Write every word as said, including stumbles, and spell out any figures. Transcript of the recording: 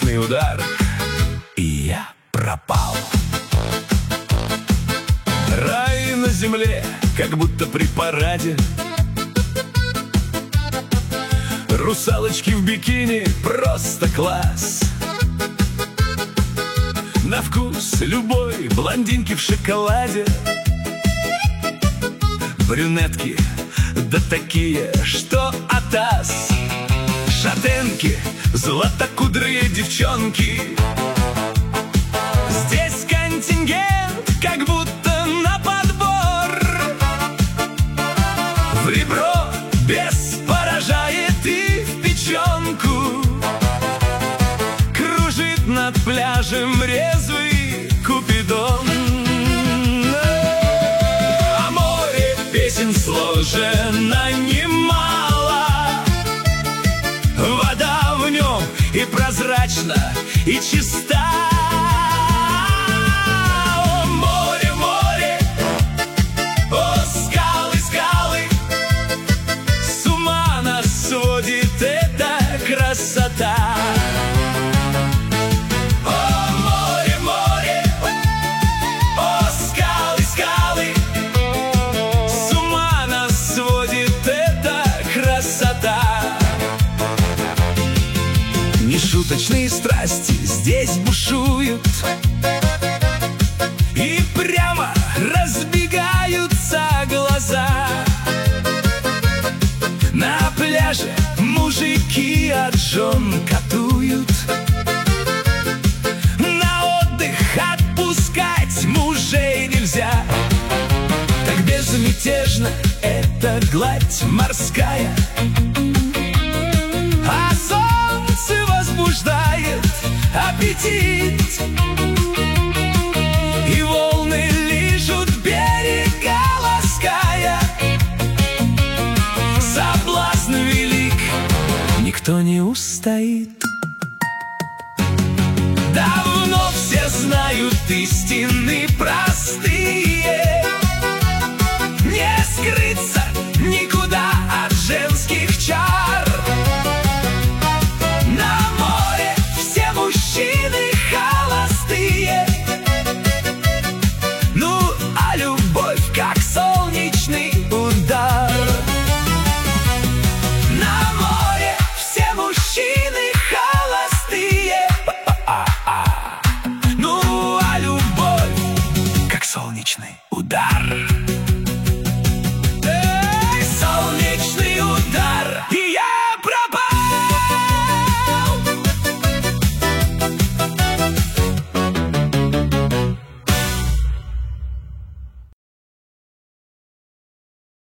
солнечный удар, и я пропал. Рай на земле, как будто при параде. Русалочки в бикини, просто класс. На вкус любой, блондинки в шоколаде. Брюнетки, да такие, что атас. Шатенки, златокудрые девчонки. Здесь контингент, как будто на подбор. В ребро без поражает и в печенку. Кружит над пляжем резвый Купидон. А море песен сложено немало. Вода в нем и прозрачна, и чиста. О, море, море, о, скалы, скалы, с ума нас сводит эта красота. О, море, море, о, скалы, скалы, с ума нас сводит эта красота. Нешуточные страсти здесь бушуют, и прямо разбегаются глаза. На пляже мужики от жен катуют. На отдых отпускать мужей нельзя. Так безмятежно эта гладь морская. А солнце возбуждает аппетит, и волны лижут берега, лаская. Соблазн велик, никто не устоит. Давно все знают истины простые. Не скрыться никуда от женских чар. На море все мужчины холостые. Ну, а любовь как солнечный удар. На море все мужчины холостые. Ну, а любовь как солнечный удар.